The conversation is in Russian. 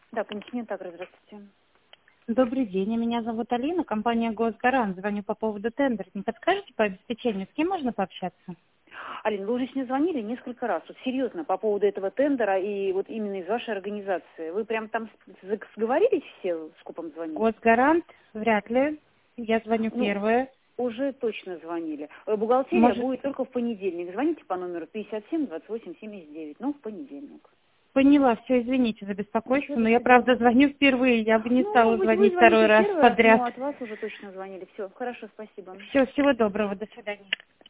Да, континенталь, здравствуйте. Добрый день, меня зовут Алина, компания «Госгарант». Звоню по поводу тендера. Не подскажете по обеспечению, с кем можно пообщаться? Алина, вы уже с ней звонили несколько раз. Вот серьезно, по поводу этого тендера и вот именно из вашей организации. Вы прям там сговорились все с купом звонить? «Госгарант» вряд ли. Я звоню Ну, первая. уже точно звонили. Бухгалтерия Может, будет только в понедельник. Звоните по номеру 57 28 79, но в понедельник. поняла, все, извините за Ничего беспокойство, но я, такого. правда, звоню впервые. Я бы не Ну, может стала быть, вы звонить второй звоните раз первый раз, подряд. но от вас уже точно звонили. Все, хорошо, спасибо. Все, всего доброго, до свидания.